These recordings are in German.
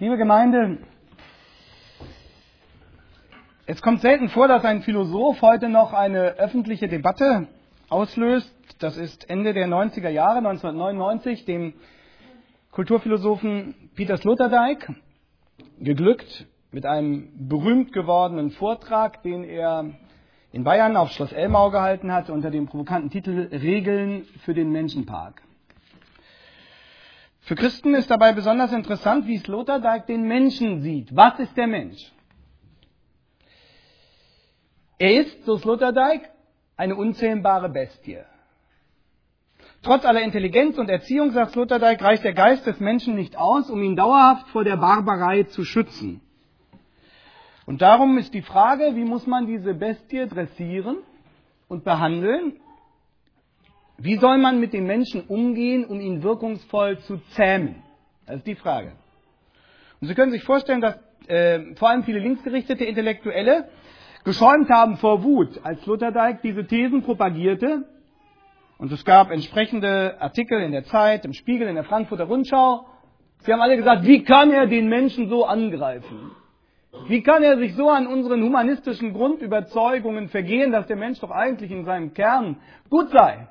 Liebe Gemeinde, es kommt selten vor, dass ein Philosoph heute noch eine öffentliche Debatte auslöst. Das ist Ende der 90er Jahre, 1999, dem Kulturphilosophen Peter Sloterdijk geglückt mit einem berühmt gewordenen Vortrag, den er in Bayern auf Schloss Elmau gehalten hat, unter dem provokanten Titel Regeln für den Menschenpark. Für Christen ist dabei besonders interessant, wie Sloterdijk den Menschen sieht. Was ist der Mensch? Er ist, so Sloterdijk, eine unzähmbare Bestie. Trotz aller Intelligenz und Erziehung, sagt Sloterdijk, reicht der Geist des Menschen nicht aus, um ihn dauerhaft vor der Barbarei zu schützen. Und darum ist die Frage, wie muss man diese Bestie dressieren und behandeln? Wie soll man mit dem Menschen umgehen, um ihn wirkungsvoll zu zähmen? Das ist die Frage. Und Sie können sich vorstellen, dass vor allem viele linksgerichtete Intellektuelle geschäumt haben vor Wut, als Sloterdijk diese Thesen propagierte. Und es gab entsprechende Artikel in der Zeit, im Spiegel, in der Frankfurter Rundschau. Sie haben alle gesagt, wie kann er den Menschen so angreifen? Wie kann er sich so an unseren humanistischen Grundüberzeugungen vergehen, dass der Mensch doch eigentlich in seinem Kern gut sei?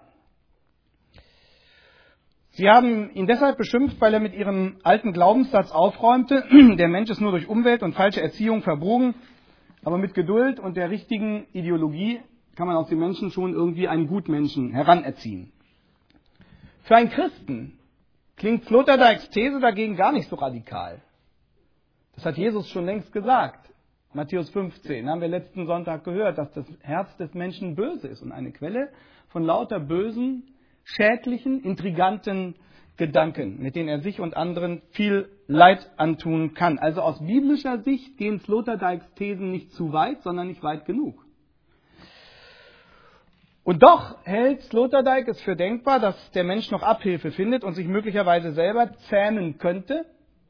Sie haben ihn deshalb beschimpft, weil er mit ihrem alten Glaubenssatz aufräumte, der Mensch ist nur durch Umwelt und falsche Erziehung verbogen, aber mit Geduld und der richtigen Ideologie kann man aus dem Menschen schon irgendwie einen Gutmenschen heranerziehen. Für einen Christen klingt Sloterdijks These dagegen gar nicht so radikal. Das hat Jesus schon längst gesagt. Matthäus 15 haben wir letzten Sonntag gehört, dass das Herz des Menschen böse ist und eine Quelle von lauter bösen, schädlichen, intriganten Gedanken, mit denen er sich und anderen viel Leid antun kann. Also aus biblischer Sicht gehen Sloterdijks Thesen nicht zu weit, sondern nicht weit genug. Und doch hält Sloterdijk es für denkbar, dass der Mensch noch Abhilfe findet und sich möglicherweise selber zähmen könnte.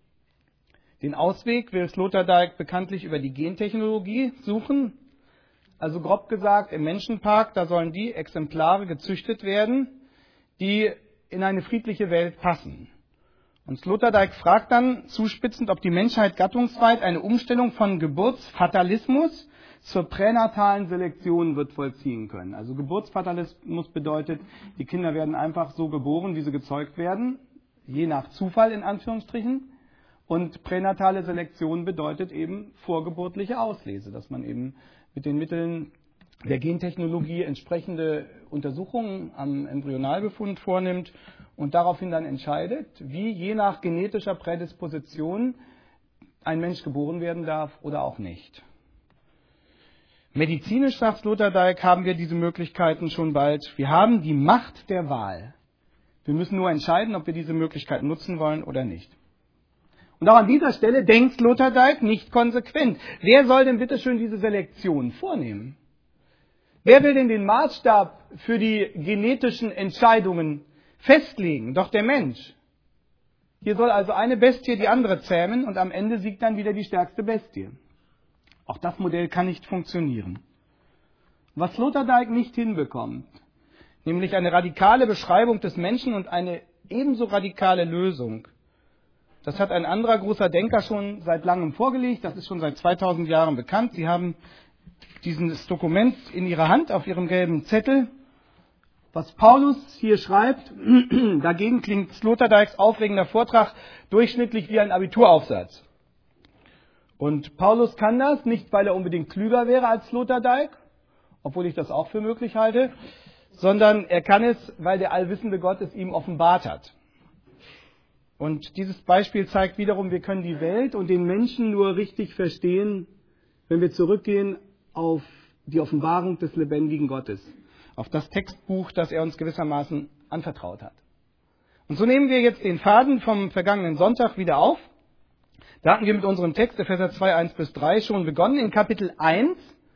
Den Ausweg will Sloterdijk bekanntlich über die Gentechnologie suchen. Also grob gesagt, im Menschenpark, da sollen die Exemplare gezüchtet werden, die in eine friedliche Welt passen. Und Sloterdijk fragt dann zuspitzend, ob die Menschheit gattungsweit eine Umstellung von Geburtsfatalismus zur pränatalen Selektion wird vollziehen können. Also Geburtsfatalismus bedeutet, die Kinder werden einfach so geboren, wie sie gezeugt werden, je nach Zufall in Anführungsstrichen. Und pränatale Selektion bedeutet eben vorgeburtliche Auslese, dass man eben mit den Mitteln der Gentechnologie entsprechende Untersuchungen am Embryonalbefund vornimmt und daraufhin dann entscheidet, wie je nach genetischer Prädisposition ein Mensch geboren werden darf oder auch nicht. Medizinisch, sagt Sloterdijk, haben wir diese Möglichkeiten schon bald. Wir haben die Macht der Wahl. Wir müssen nur entscheiden, ob wir diese Möglichkeit nutzen wollen oder nicht. Und auch an dieser Stelle denkt Sloterdijk nicht konsequent. Wer soll denn bitte schön diese Selektion vornehmen? Wer will denn den Maßstab für die genetischen Entscheidungen festlegen? Doch der Mensch. Hier soll also eine Bestie die andere zähmen und am Ende siegt dann wieder die stärkste Bestie. Auch das Modell kann nicht funktionieren. Was Sloterdijk nicht hinbekommt, nämlich eine radikale Beschreibung des Menschen und eine ebenso radikale Lösung, das hat ein anderer großer Denker schon seit langem vorgelegt, das ist schon seit 2000 Jahren bekannt. Sie haben dieses Dokument in Ihrer Hand auf Ihrem gelben Zettel. Was Paulus hier schreibt, dagegen klingt Sloterdijks aufregender Vortrag durchschnittlich wie ein Abituraufsatz. Und Paulus kann das, nicht weil er unbedingt klüger wäre als Sloterdijk, obwohl ich das auch für möglich halte, sondern er kann es, weil der allwissende Gott es ihm offenbart hat. Und dieses Beispiel zeigt wiederum, wir können die Welt und den Menschen nur richtig verstehen, wenn wir zurückgehen auf die Offenbarung des lebendigen Gottes, auf das Textbuch, das er uns gewissermaßen anvertraut hat. Und so nehmen wir jetzt den Faden vom vergangenen Sonntag wieder auf. Da hatten wir mit unserem Text, Epheser 2, 1-3, schon begonnen. In Kapitel 1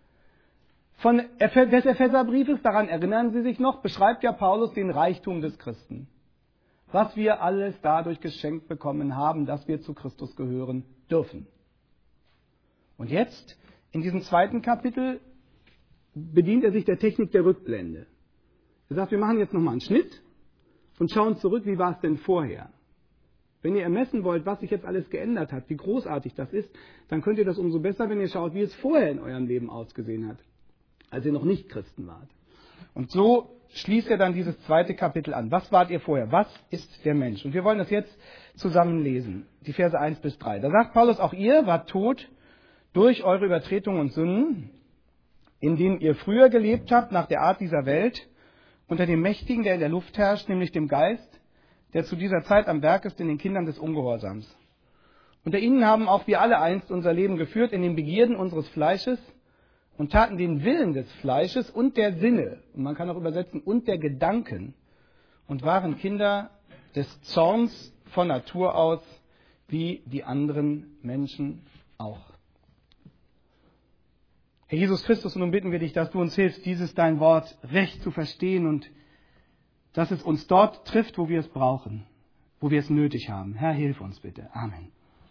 des Epheserbriefes, daran erinnern Sie sich noch, beschreibt ja Paulus den Reichtum des Christen. Was wir alles dadurch geschenkt bekommen haben, dass wir zu Christus gehören dürfen. Und jetzt, in diesem zweiten Kapitel, bedient er sich der Technik der Rückblende. Er sagt, wir machen jetzt nochmal einen Schnitt und schauen zurück, wie war es denn vorher? Wenn ihr ermessen wollt, was sich jetzt alles geändert hat, wie großartig das ist, dann könnt ihr das umso besser, wenn ihr schaut, wie es vorher in eurem Leben ausgesehen hat, als ihr noch nicht Christen wart. Und so schließt er dann dieses zweite Kapitel an. Was wart ihr vorher? Was ist der Mensch? Und wir wollen das jetzt zusammen lesen. Die Verse 1 bis 3. Da sagt Paulus, auch ihr wart tot durch eure Übertretungen und Sünden, in denen ihr früher gelebt habt, nach der Art dieser Welt, unter dem Mächtigen, der in der Luft herrscht, nämlich dem Geist, der zu dieser Zeit am Werk ist in den Kindern des Ungehorsams. Unter ihnen haben auch wir alle einst unser Leben geführt in den Begierden unseres Fleisches und taten den Willen des Fleisches und der Sinne, und man kann auch übersetzen, und der Gedanken, und waren Kinder des Zorns von Natur aus, wie die anderen Menschen auch. Herr Jesus Christus, nun bitten wir dich, dass du uns hilfst, dieses dein Wort recht zu verstehen und dass es uns dort trifft, wo wir es brauchen, wo wir es nötig haben. Herr, hilf uns bitte. Amen.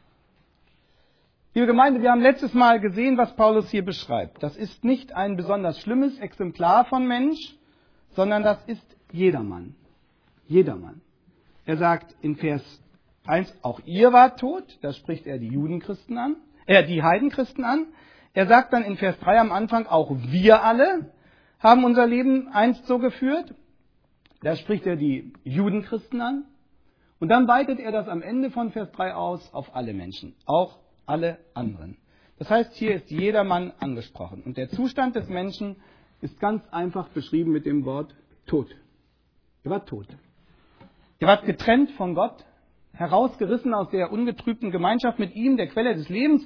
Liebe Gemeinde, wir haben letztes Mal gesehen, was Paulus hier beschreibt. Das ist nicht ein besonders schlimmes Exemplar von Mensch, sondern das ist jedermann. Jedermann. Er sagt in Vers 1, auch ihr wart tot. Da spricht er die die Heidenchristen an. Er sagt dann in Vers 3 am Anfang, auch wir alle haben unser Leben einst so geführt. Da spricht er die Judenchristen an. Und dann weitet er das am Ende von Vers 3 aus auf alle Menschen, auch alle anderen. Das heißt, hier ist jedermann angesprochen. Und der Zustand des Menschen ist ganz einfach beschrieben mit dem Wort tot. Er war tot. Er war getrennt von Gott, herausgerissen aus der ungetrübten Gemeinschaft mit ihm, der Quelle des Lebens.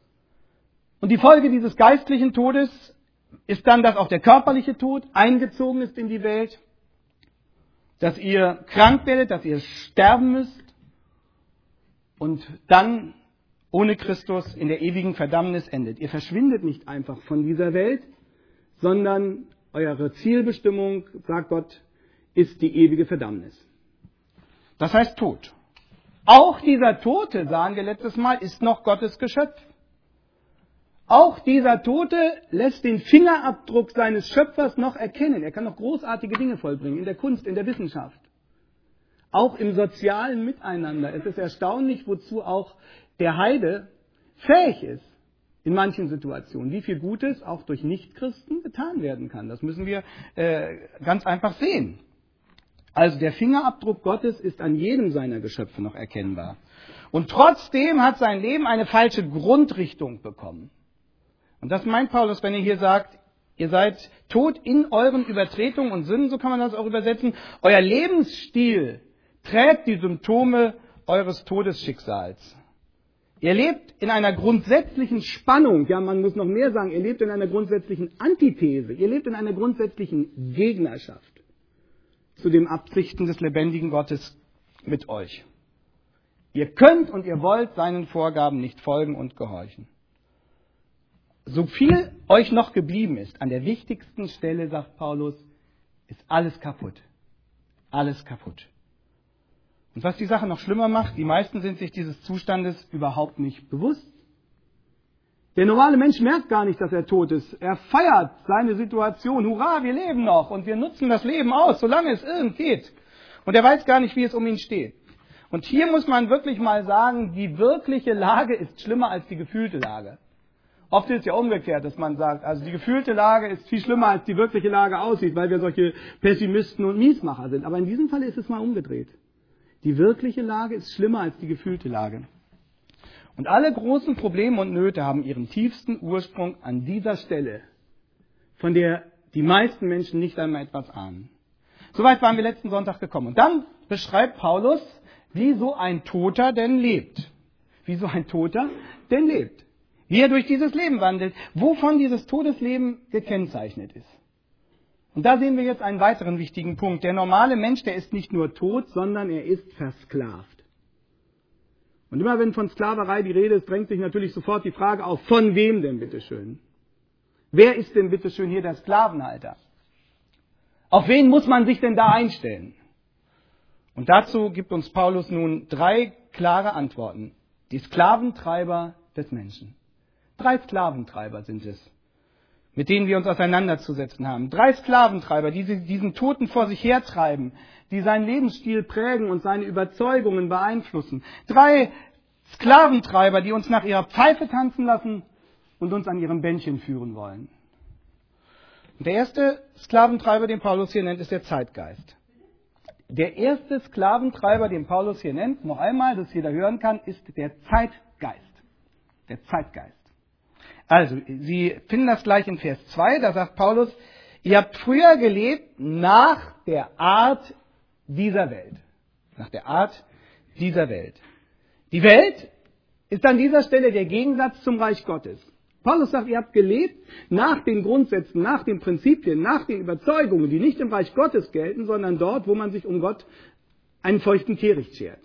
Und die Folge dieses geistlichen Todes ist dann, dass auch der körperliche Tod eingezogen ist in die Welt, dass ihr krank werdet, dass ihr sterben müsst und dann ohne Christus in der ewigen Verdammnis endet. Ihr verschwindet nicht einfach von dieser Welt, sondern eure Zielbestimmung, sagt Gott, ist die ewige Verdammnis. Das heißt Tod. Auch dieser Tote, sahen wir letztes Mal, ist noch Gottes Geschöpf. Auch dieser Tote lässt den Fingerabdruck seines Schöpfers noch erkennen. Er kann noch großartige Dinge vollbringen, in der Kunst, in der Wissenschaft. Auch im sozialen Miteinander. Es ist erstaunlich, wozu auch der Heide fähig ist, in manchen Situationen, wie viel Gutes auch durch Nichtchristen getan werden kann. Das müssen wir ganz einfach sehen. Also der Fingerabdruck Gottes ist an jedem seiner Geschöpfe noch erkennbar. Und trotzdem hat sein Leben eine falsche Grundrichtung bekommen. Und das meint Paulus, wenn er hier sagt, ihr seid tot in euren Übertretungen und Sünden, so kann man das auch übersetzen. Euer Lebensstil trägt die Symptome eures Todesschicksals. Ihr lebt in einer grundsätzlichen Spannung, ja, man muss noch mehr sagen, ihr lebt in einer grundsätzlichen Antithese, ihr lebt in einer grundsätzlichen Gegnerschaft zu den Absichten des lebendigen Gottes mit euch. Ihr könnt und ihr wollt seinen Vorgaben nicht folgen und gehorchen. So viel euch noch geblieben ist, an der wichtigsten Stelle, sagt Paulus, ist alles kaputt. Alles kaputt. Und was die Sache noch schlimmer macht, die meisten sind sich dieses Zustandes überhaupt nicht bewusst. Der normale Mensch merkt gar nicht, dass er tot ist. Er feiert seine Situation. Hurra, wir leben noch und wir nutzen das Leben aus, solange es irgend geht. Und er weiß gar nicht, wie es um ihn steht. Und hier muss man wirklich mal sagen, die wirkliche Lage ist schlimmer als die gefühlte Lage. Oft ist es ja umgekehrt, dass man sagt, also die gefühlte Lage ist viel schlimmer, als die wirkliche Lage aussieht, weil wir solche Pessimisten und Miesmacher sind. Aber in diesem Fall ist es mal umgedreht. Die wirkliche Lage ist schlimmer als die gefühlte Lage. Und alle großen Probleme und Nöte haben ihren tiefsten Ursprung an dieser Stelle, von der die meisten Menschen nicht einmal etwas ahnen. Soweit waren wir letzten Sonntag gekommen. Und dann beschreibt Paulus, wie so ein Toter denn lebt. Wie so ein Toter denn lebt. Wie er durch dieses Leben wandelt, wovon dieses Todesleben gekennzeichnet ist. Und da sehen wir jetzt einen weiteren wichtigen Punkt. Der normale Mensch, der ist nicht nur tot, sondern er ist versklavt. Und immer wenn von Sklaverei die Rede ist, drängt sich natürlich sofort die Frage auf, von wem denn bitteschön? Wer ist denn bitteschön hier der Sklavenhalter? Auf wen muss man sich denn da einstellen? Und dazu gibt uns Paulus nun 3 klare Antworten. Die Sklaventreiber des Menschen. 3 Sklaventreiber sind es, mit denen wir uns auseinanderzusetzen haben. 3 Sklaventreiber, die diesen Toten vor sich hertreiben, die seinen Lebensstil prägen und seine Überzeugungen beeinflussen. 3 Sklaventreiber, die uns nach ihrer Pfeife tanzen lassen und uns an ihrem Bändchen führen wollen. Und der erste Sklaventreiber, den Paulus hier nennt, ist der Zeitgeist. Der erste Sklaventreiber, den Paulus hier nennt, noch einmal, dass jeder hören kann, ist der Zeitgeist. Der Zeitgeist. Also, Sie finden das gleich in Vers 2, da sagt Paulus, ihr habt früher gelebt nach der Art dieser Welt. Nach der Art dieser Welt. Die Welt ist an dieser Stelle der Gegensatz zum Reich Gottes. Paulus sagt, ihr habt gelebt nach den Grundsätzen, nach den Prinzipien, nach den Überzeugungen, die nicht im Reich Gottes gelten, sondern dort, wo man sich um Gott einen feuchten Kehricht schert.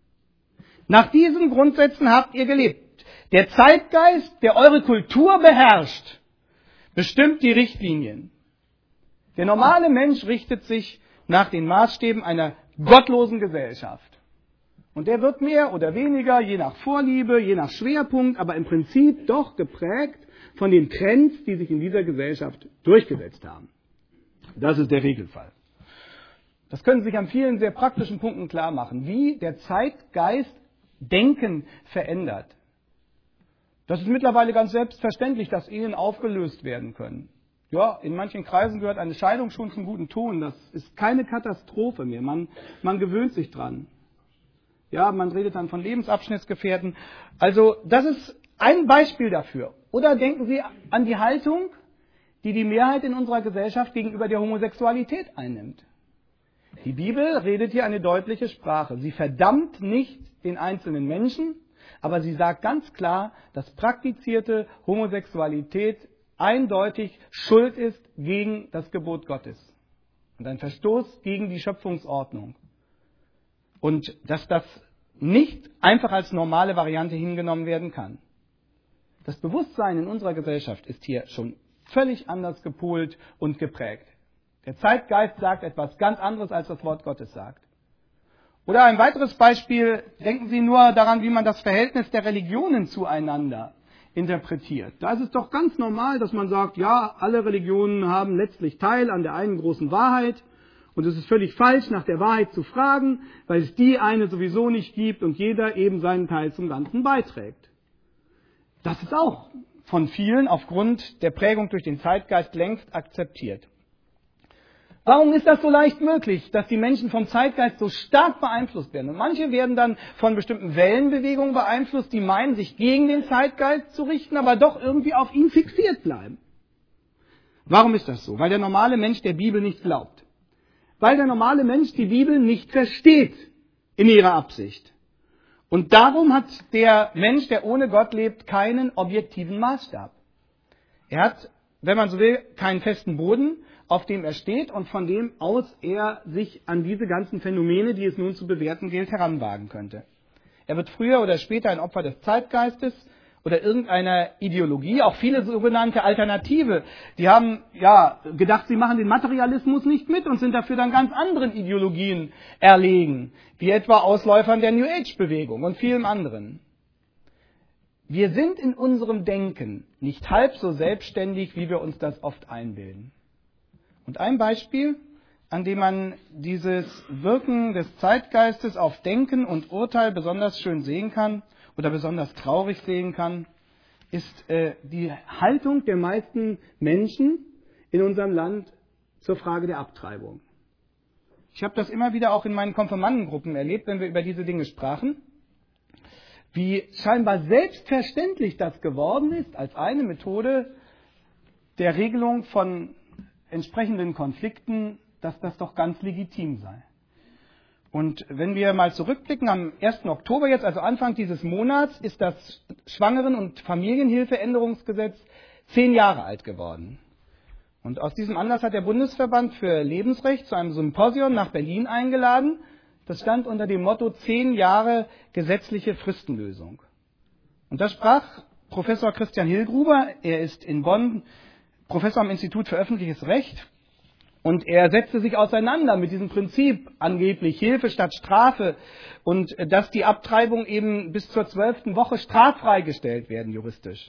Nach diesen Grundsätzen habt ihr gelebt. Der Zeitgeist, der eure Kultur beherrscht, bestimmt die Richtlinien. Der normale Mensch richtet sich nach den Maßstäben einer gottlosen Gesellschaft. Und der wird mehr oder weniger, je nach Vorliebe, je nach Schwerpunkt, aber im Prinzip doch geprägt von den Trends, die sich in dieser Gesellschaft durchgesetzt haben. Das ist der Regelfall. Das können Sie sich an vielen sehr praktischen Punkten klar machen, wie der Zeitgeist Denken verändert. Das ist mittlerweile ganz selbstverständlich, dass Ehen aufgelöst werden können. Ja, in manchen Kreisen gehört eine Scheidung schon zum guten Ton. Das ist keine Katastrophe mehr. Man gewöhnt sich dran. Ja, man redet dann von Lebensabschnittsgefährten. Also, das ist ein Beispiel dafür. Oder denken Sie an die Haltung, die die Mehrheit in unserer Gesellschaft gegenüber der Homosexualität einnimmt. Die Bibel redet hier eine deutliche Sprache. Sie verdammt nicht den einzelnen Menschen, aber sie sagt ganz klar, dass praktizierte Homosexualität eindeutig Schuld ist gegen das Gebot Gottes und ein Verstoß gegen die Schöpfungsordnung. Und dass das nicht einfach als normale Variante hingenommen werden kann. Das Bewusstsein in unserer Gesellschaft ist hier schon völlig anders gepolt und geprägt. Der Zeitgeist sagt etwas ganz anderes, als das Wort Gottes sagt. Oder ein weiteres Beispiel, denken Sie nur daran, wie man das Verhältnis der Religionen zueinander interpretiert. Da ist es doch ganz normal, dass man sagt, ja, alle Religionen haben letztlich Teil an der einen großen Wahrheit. Und es ist völlig falsch, nach der Wahrheit zu fragen, weil es die eine sowieso nicht gibt und jeder eben seinen Teil zum Ganzen beiträgt. Das ist auch von vielen aufgrund der Prägung durch den Zeitgeist längst akzeptiert. Warum ist das so leicht möglich, dass die Menschen vom Zeitgeist so stark beeinflusst werden? Und manche werden dann von bestimmten Wellenbewegungen beeinflusst, die meinen, sich gegen den Zeitgeist zu richten, aber doch irgendwie auf ihn fixiert bleiben. Warum ist das so? Weil der normale Mensch der Bibel nicht glaubt. Weil der normale Mensch die Bibel nicht versteht in ihrer Absicht. Und darum hat der Mensch, der ohne Gott lebt, keinen objektiven Maßstab. Er hat, wenn man so will, keinen festen Boden, auf dem er steht und von dem aus er sich an diese ganzen Phänomene, die es nun zu bewerten gilt, heranwagen könnte. Er wird früher oder später ein Opfer des Zeitgeistes oder irgendeiner Ideologie, auch viele sogenannte Alternative, die haben gedacht, sie machen den Materialismus nicht mit und sind dafür dann ganz anderen Ideologien erlegen, wie etwa Ausläufern der New Age Bewegung und vielem anderen. Wir sind in unserem Denken nicht halb so selbstständig, wie wir uns das oft einbilden. Und ein Beispiel, an dem man dieses Wirken des Zeitgeistes auf Denken und Urteil besonders schön sehen kann oder besonders traurig sehen kann, ist die Haltung der meisten Menschen in unserem Land zur Frage der Abtreibung. Ich habe das immer wieder auch in meinen Konfirmandengruppen erlebt, wenn wir über diese Dinge sprachen, wie scheinbar selbstverständlich das geworden ist als eine Methode der Regelung von entsprechenden Konflikten, dass das doch ganz legitim sei. Und wenn wir mal zurückblicken, am 1. Oktober jetzt, also Anfang dieses Monats, ist das Schwangeren- und Familienhilfeänderungsgesetz 10 Jahre alt geworden. Und aus diesem Anlass hat der Bundesverband für Lebensrecht zu einem Symposium nach Berlin eingeladen. Das stand unter dem Motto 10 Jahre gesetzliche Fristenlösung. Und da sprach Professor Christian Hillgruber, er ist in Bonn Professor am Institut für öffentliches Recht, und er setzte sich auseinander mit diesem Prinzip, angeblich Hilfe statt Strafe, und dass die Abtreibung eben bis zur 12. Woche straffrei gestellt werden, juristisch.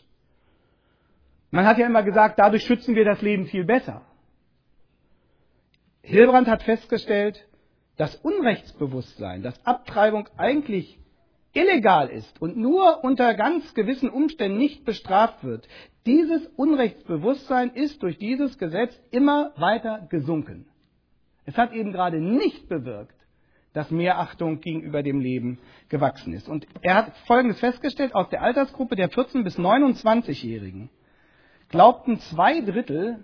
Man hat ja immer gesagt, dadurch schützen wir das Leben viel besser. Hilbrand hat festgestellt, das Unrechtsbewusstsein, dass Abtreibung eigentlich illegal ist und nur unter ganz gewissen Umständen nicht bestraft wird, dieses Unrechtsbewusstsein ist durch dieses Gesetz immer weiter gesunken. Es hat eben gerade nicht bewirkt, dass mehr Achtung gegenüber dem Leben gewachsen ist. Und er hat Folgendes festgestellt: Aus der Altersgruppe der 14- bis 29-Jährigen glaubten 2/3,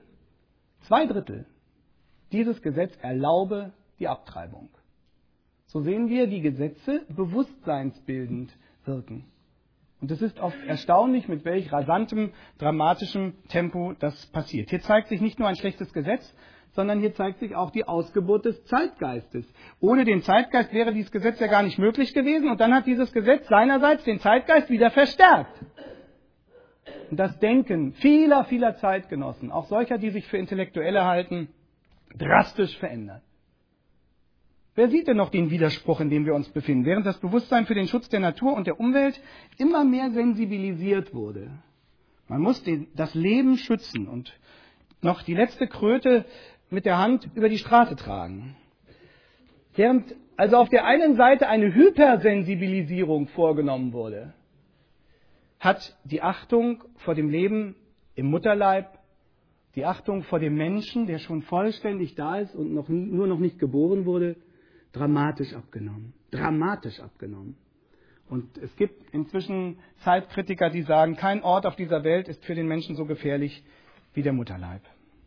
dieses Gesetz erlaube die Abtreibung. So sehen wir, wie Gesetze bewusstseinsbildend wirken. Und es ist oft erstaunlich, mit welch rasantem, dramatischem Tempo das passiert. Hier zeigt sich nicht nur ein schlechtes Gesetz, sondern hier zeigt sich auch die Ausgeburt des Zeitgeistes. Ohne den Zeitgeist wäre dieses Gesetz ja gar nicht möglich gewesen, und dann hat dieses Gesetz seinerseits den Zeitgeist wieder verstärkt. Und das Denken vieler Zeitgenossen, auch solcher, die sich für Intellektuelle halten, drastisch verändert. Wer sieht denn noch den Widerspruch, in dem wir uns befinden? Während das Bewusstsein für den Schutz der Natur und der Umwelt immer mehr sensibilisiert wurde. Man muss das Leben schützen und noch die letzte Kröte mit der Hand über die Straße tragen. Während also auf der einen Seite eine Hypersensibilisierung vorgenommen wurde, hat die Achtung vor dem Leben im Mutterleib, die Achtung vor dem Menschen, der schon vollständig da ist und nur noch nicht geboren wurde, dramatisch abgenommen. Dramatisch abgenommen. Und es gibt inzwischen Zeitkritiker, die sagen, kein Ort auf dieser Welt ist für den Menschen so gefährlich wie der Mutterleib.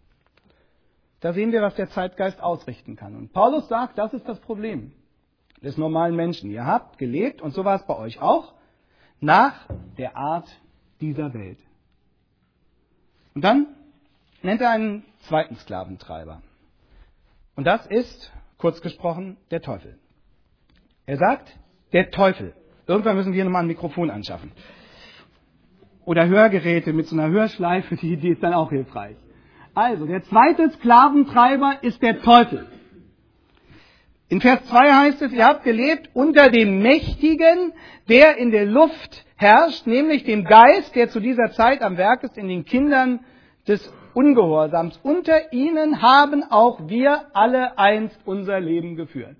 Da sehen wir, was der Zeitgeist ausrichten kann. Und Paulus sagt, das ist das Problem des normalen Menschen. Ihr habt gelebt, und so war es bei euch auch, nach der Art dieser Welt. Und dann nennt er einen zweiten Sklaventreiber. Und das ist, kurz gesprochen, der Teufel. Er sagt, der Teufel. Irgendwann müssen wir nochmal ein Mikrofon anschaffen. Oder Hörgeräte mit so einer Hörschleife, die ist dann auch hilfreich. Also, der zweite Sklaventreiber ist der Teufel. In Vers 2 heißt es, ihr habt gelebt unter dem Mächtigen, der in der Luft herrscht, nämlich dem Geist, der zu dieser Zeit am Werk ist in den Kindern des Ungehorsams. Unter ihnen haben auch wir alle einst unser Leben geführt.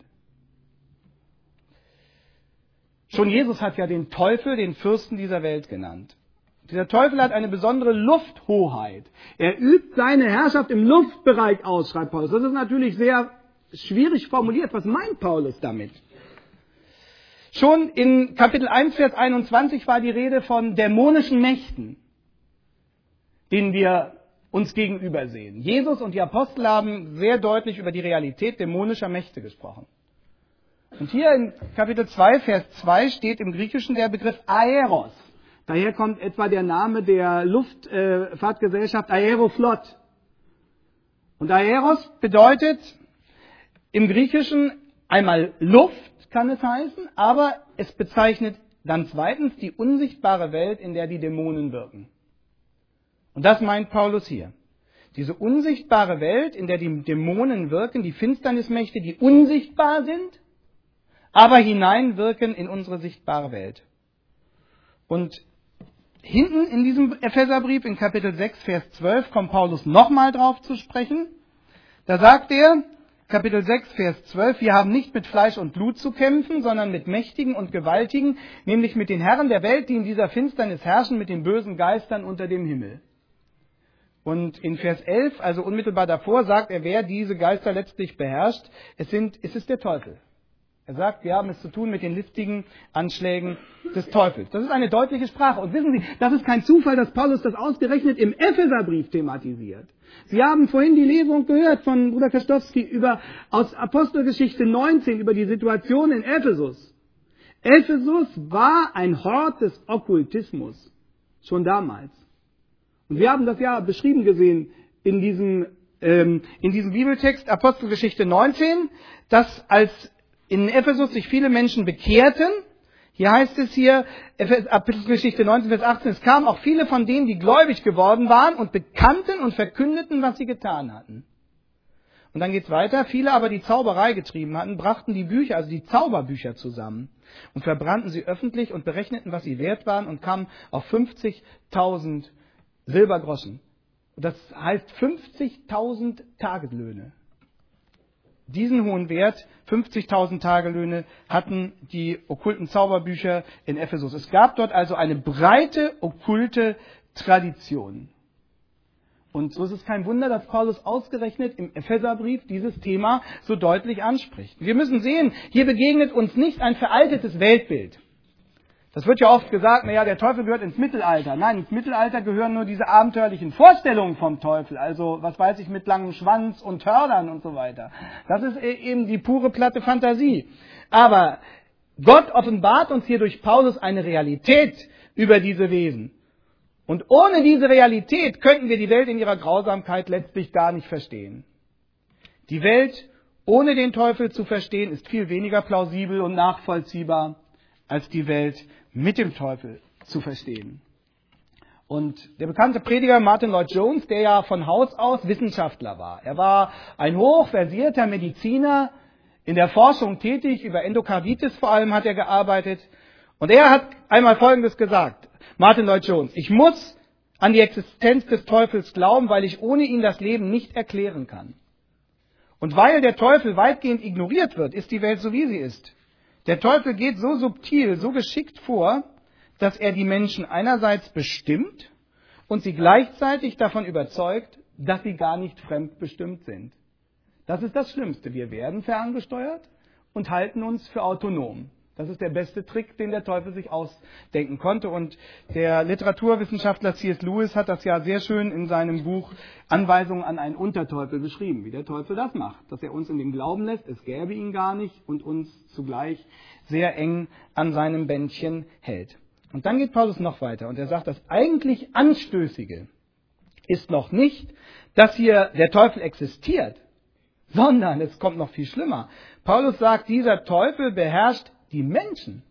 Schon Jesus hat ja den Teufel den Fürsten dieser Welt genannt. Dieser Teufel hat eine besondere Lufthoheit. Er übt seine Herrschaft im Luftbereich aus, schreibt Paulus. Das ist natürlich sehr schwierig formuliert. Was meint Paulus damit? Schon in Kapitel 1, Vers 21 war die Rede von dämonischen Mächten, denen wir uns gegenüber sehen. Jesus und die Apostel haben sehr deutlich über die Realität dämonischer Mächte gesprochen. Und hier in Kapitel 2, Vers 2 steht im Griechischen der Begriff Aeros. Daher kommt etwa der Name der Luftfahrtgesellschaft Aeroflot. Und Aeros bedeutet im Griechischen einmal Luft, kann es heißen, aber es bezeichnet dann zweitens die unsichtbare Welt, in der die Dämonen wirken. Und das meint Paulus hier. Diese unsichtbare Welt, in der die Dämonen wirken, die Finsternismächte, die unsichtbar sind, aber hineinwirken in unsere sichtbare Welt. Und hinten in diesem Epheserbrief, in Kapitel 6, Vers 12, kommt Paulus nochmal drauf zu sprechen. Da sagt er, Kapitel 6, Vers 12, wir haben nicht mit Fleisch und Blut zu kämpfen, sondern mit Mächtigen und Gewaltigen, nämlich mit den Herren der Welt, die in dieser Finsternis herrschen, mit den bösen Geistern unter dem Himmel. Und in Vers 11, also unmittelbar davor, sagt er, wer diese Geister letztlich beherrscht, es ist der Teufel. Er sagt, wir haben es zu tun mit den listigen Anschlägen des Teufels. Das ist eine deutliche Sprache. Und wissen Sie, das ist kein Zufall, dass Paulus das ausgerechnet im Epheserbrief thematisiert. Sie haben vorhin die Lesung gehört von Bruder Kostowski aus Apostelgeschichte 19 über die Situation in Ephesus. Ephesus war ein Hort des Okkultismus, schon damals. Und wir haben das ja beschrieben gesehen in diesem Bibeltext Apostelgeschichte 19, dass als in Ephesus sich viele Menschen bekehrten. Hier heißt es hier, Apostelgeschichte 19, Vers 18, es kamen auch viele von denen, die gläubig geworden waren und bekannten und verkündeten, was sie getan hatten. Und dann geht's weiter. Viele aber, die Zauberei getrieben hatten, brachten die Bücher, also die Zauberbücher zusammen und verbrannten sie öffentlich und berechneten, was sie wert waren und kamen auf 50.000 Silbergroschen. Das heißt 50.000 Tageslöhne. Diesen hohen Wert, 50.000 Tagelöhne, hatten die okkulten Zauberbücher in Ephesus. Es gab dort also eine breite okkulte Tradition. Und so ist es kein Wunder, dass Paulus ausgerechnet im Epheserbrief dieses Thema so deutlich anspricht. Wir müssen sehen, hier begegnet uns nicht ein veraltetes Weltbild. Das wird ja oft gesagt, naja, der Teufel gehört ins Mittelalter. Nein, ins Mittelalter gehören nur diese abenteuerlichen Vorstellungen vom Teufel. Also, was weiß ich, mit langem Schwanz und Hördern und so weiter. Das ist eben die pure platte Fantasie. Aber Gott offenbart uns hier durch Paulus eine Realität über diese Wesen. Und ohne diese Realität könnten wir die Welt in ihrer Grausamkeit letztlich gar nicht verstehen. Die Welt ohne den Teufel zu verstehen, ist viel weniger plausibel und nachvollziehbar, als die Welt mit dem Teufel zu verstehen. Und der bekannte Prediger Martyn Lloyd-Jones, der ja von Haus aus Wissenschaftler war. Er war ein hochversierter Mediziner, in der Forschung tätig, über Endokarditis vor allem hat er gearbeitet. Und er hat einmal Folgendes gesagt, Martyn Lloyd-Jones: Ich muss an die Existenz des Teufels glauben, weil ich ohne ihn das Leben nicht erklären kann. Und weil der Teufel weitgehend ignoriert wird, ist die Welt so, wie sie ist. Der Teufel geht so subtil, so geschickt vor, dass er die Menschen einerseits bestimmt und sie gleichzeitig davon überzeugt, dass sie gar nicht fremdbestimmt sind. Das ist das Schlimmste. Wir werden ferngesteuert und halten uns für autonom. Das ist der beste Trick, den der Teufel sich ausdenken konnte. Und der Literaturwissenschaftler C.S. Lewis hat das ja sehr schön in seinem Buch Anweisungen an einen Unterteufel beschrieben, wie der Teufel das macht. Dass er uns in den Glauben lässt, es gäbe ihn gar nicht, und uns zugleich sehr eng an seinem Bändchen hält. Und dann geht Paulus noch weiter und er sagt, das eigentlich Anstößige ist noch nicht, dass hier der Teufel existiert, sondern es kommt noch viel schlimmer. Paulus sagt, dieser Teufel beherrscht die Menschen.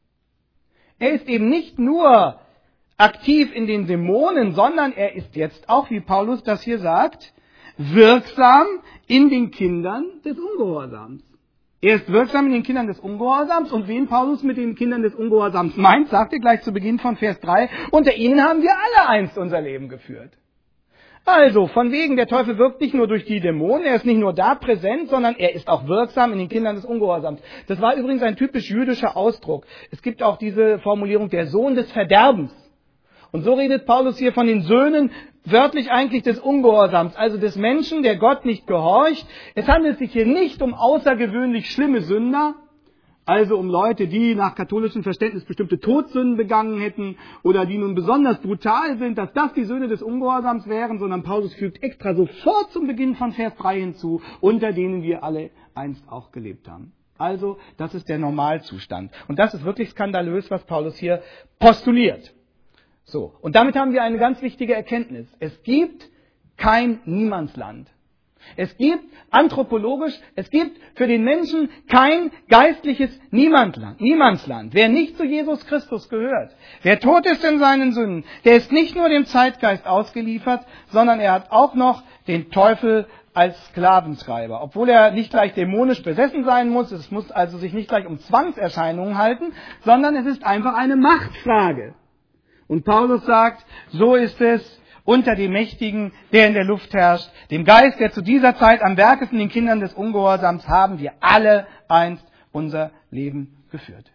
Er ist eben nicht nur aktiv in den Dämonen, sondern er ist jetzt auch, wie Paulus das hier sagt, wirksam in den Kindern des Ungehorsams. Er ist wirksam in den Kindern des Ungehorsams, und wen Paulus mit den Kindern des Ungehorsams meint, sagt er gleich zu Beginn von Vers 3, unter ihnen haben wir alle einst unser Leben geführt. Also, von wegen, der Teufel wirkt nicht nur durch die Dämonen, er ist nicht nur da präsent, sondern er ist auch wirksam in den Kindern des Ungehorsams. Das war übrigens ein typisch jüdischer Ausdruck. Es gibt auch diese Formulierung, der Sohn des Verderbens. Und so redet Paulus hier von den Söhnen, wörtlich eigentlich des Ungehorsams, also des Menschen, der Gott nicht gehorcht. Es handelt sich hier nicht um außergewöhnlich schlimme Sünder, also um Leute, die nach katholischem Verständnis bestimmte Todsünden begangen hätten oder die nun besonders brutal sind, dass das die Söhne des Ungehorsams wären, sondern Paulus fügt extra sofort zum Beginn von Vers 3 hinzu, unter denen wir alle einst auch gelebt haben. Also, das ist der Normalzustand. Und das ist wirklich skandalös, was Paulus hier postuliert. So, und damit haben wir eine ganz wichtige Erkenntnis. Es gibt kein Niemandsland. Es gibt anthropologisch, es gibt für den Menschen kein geistliches Niemandsland. Wer nicht zu Jesus Christus gehört, wer tot ist in seinen Sünden, der ist nicht nur dem Zeitgeist ausgeliefert, sondern er hat auch noch den Teufel als Sklaventreiber. Obwohl er nicht gleich dämonisch besessen sein muss, es muss also sich nicht gleich um Zwangserscheinungen halten, sondern es ist einfach eine Machtfrage. Und Paulus sagt, so ist es unter dem Mächtigen, der in der Luft herrscht, dem Geist, der zu dieser Zeit am Werk ist in den Kindern des Ungehorsams, haben wir alle einst unser Leben geführt.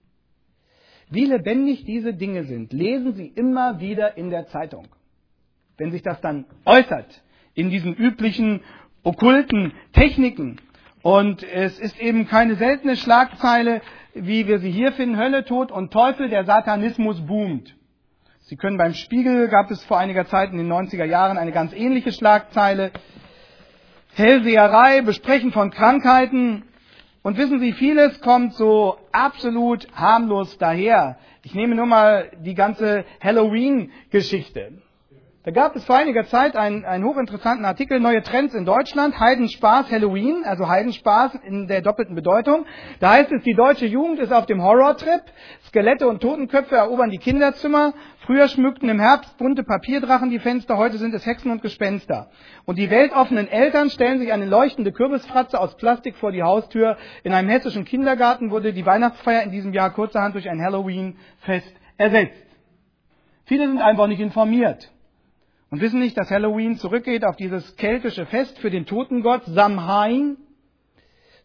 Wie lebendig diese Dinge sind, lesen Sie immer wieder in der Zeitung. Wenn sich das dann äußert in diesen üblichen okkulten Techniken, und es ist eben keine seltene Schlagzeile, wie wir sie hier finden, Hölle, Tod und Teufel, der Satanismus boomt. Sie können beim Spiegel, gab es vor einiger Zeit in den 90er Jahren eine ganz ähnliche Schlagzeile. Hellseherei, Besprechen von Krankheiten. Und wissen Sie, vieles kommt so absolut harmlos daher. Ich nehme nur mal die ganze Halloween-Geschichte. Da gab es vor einiger Zeit einen hochinteressanten Artikel, neue Trends in Deutschland, Heidenspaß, Halloween, also Heidenspaß in der doppelten Bedeutung. Da heißt es, die deutsche Jugend ist auf dem Horrortrip, Skelette und Totenköpfe erobern die Kinderzimmer, früher schmückten im Herbst bunte Papierdrachen die Fenster, heute sind es Hexen und Gespenster. Und die weltoffenen Eltern stellen sich eine leuchtende Kürbisfratze aus Plastik vor die Haustür. In einem hessischen Kindergarten wurde die Weihnachtsfeier in diesem Jahr kurzerhand durch ein Halloween-Fest ersetzt. Viele sind einfach nicht informiert und wissen nicht, dass Halloween zurückgeht auf dieses keltische Fest für den Totengott Samhain.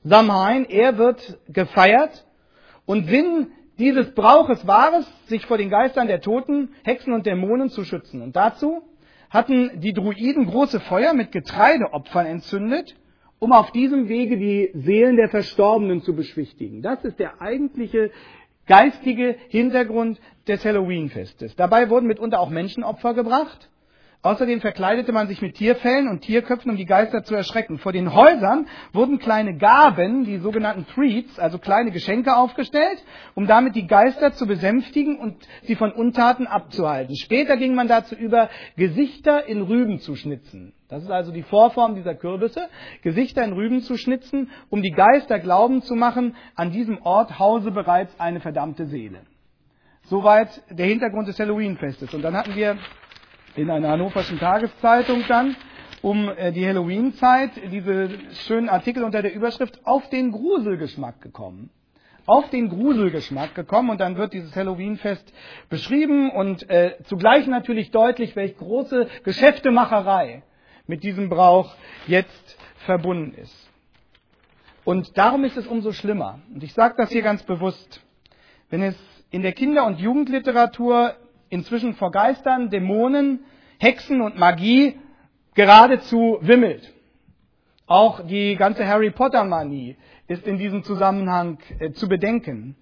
Samhain, er wird gefeiert. Und Sinn dieses Brauches war es, sich vor den Geistern der Toten, Hexen und Dämonen zu schützen. Und dazu hatten die Druiden große Feuer mit Getreideopfern entzündet, um auf diesem Wege die Seelen der Verstorbenen zu beschwichtigen. Das ist der eigentliche geistige Hintergrund des Halloween-Festes. Dabei wurden mitunter auch Menschenopfer gebracht. Außerdem verkleidete man sich mit Tierfellen und Tierköpfen, um die Geister zu erschrecken. Vor den Häusern wurden kleine Gaben, die sogenannten Treats, also kleine Geschenke aufgestellt, um damit die Geister zu besänftigen und sie von Untaten abzuhalten. Später ging man dazu über, Gesichter in Rüben zu schnitzen. Das ist also die Vorform dieser Kürbisse, Gesichter in Rüben zu schnitzen, um die Geister glauben zu machen, an diesem Ort hause bereits eine verdammte Seele. Soweit der Hintergrund des Halloween-Festes. Und dann hatten wir in einer hannoverschen Tageszeitung dann um die Halloween-Zeit diese schönen Artikel unter der Überschrift auf den Gruselgeschmack gekommen. Auf den Gruselgeschmack gekommen und dann wird dieses Halloween-Fest beschrieben und zugleich natürlich deutlich, welche große Geschäftemacherei mit diesem Brauch jetzt verbunden ist. Und darum ist es umso schlimmer. Und ich sage das hier ganz bewusst, wenn es in der Kinder- und Jugendliteratur inzwischen vor Geistern, Dämonen, Hexen und Magie geradezu wimmelt. Auch die ganze Harry Potter-Manie ist in diesem Zusammenhang zu bedenken.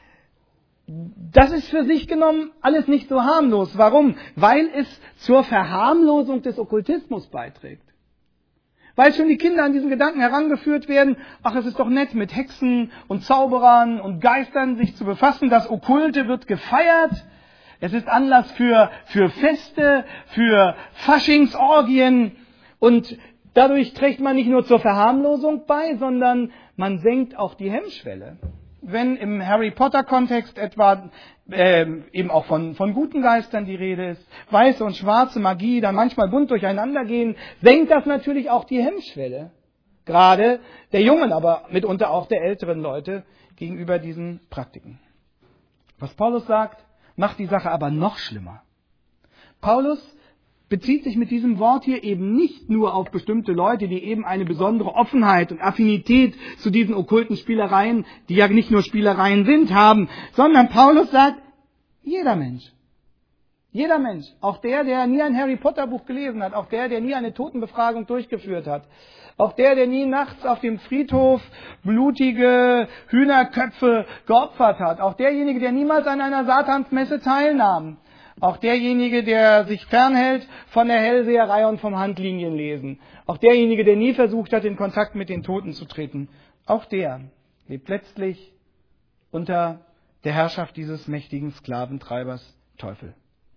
Das ist für sich genommen alles nicht so harmlos. Warum? Weil es zur Verharmlosung des Okkultismus beiträgt. Weil schon die Kinder an diesen Gedanken herangeführt werden, ach, es ist doch nett, mit Hexen und Zauberern und Geistern sich zu befassen. Das Okkulte wird gefeiert. Es ist Anlass für Feste, für Faschingsorgien und dadurch trägt man nicht nur zur Verharmlosung bei, sondern man senkt auch die Hemmschwelle. Wenn im Harry Potter-Kontext etwa eben auch von guten Geistern die Rede ist, weiße und schwarze Magie dann manchmal bunt durcheinander gehen, senkt das natürlich auch die Hemmschwelle. Gerade der jungen, aber mitunter auch der älteren Leute gegenüber diesen Praktiken. Was Paulus sagt, macht die Sache aber noch schlimmer. Paulus bezieht sich mit diesem Wort hier eben nicht nur auf bestimmte Leute, die eben eine besondere Offenheit und Affinität zu diesen okkulten Spielereien, die ja nicht nur Spielereien sind, haben, sondern Paulus sagt, jeder Mensch. Jeder Mensch, auch der nie ein Harry Potter Buch gelesen hat, auch der nie eine Totenbefragung durchgeführt hat, auch der nie nachts auf dem Friedhof blutige Hühnerköpfe geopfert hat, auch derjenige, der niemals an einer Satansmesse teilnahm, auch derjenige, der sich fernhält von der Hellseherei und vom Handlinienlesen, auch derjenige, der nie versucht hat, in Kontakt mit den Toten zu treten, auch der lebt letztlich unter der Herrschaft dieses mächtigen Sklaventreibers Teufel.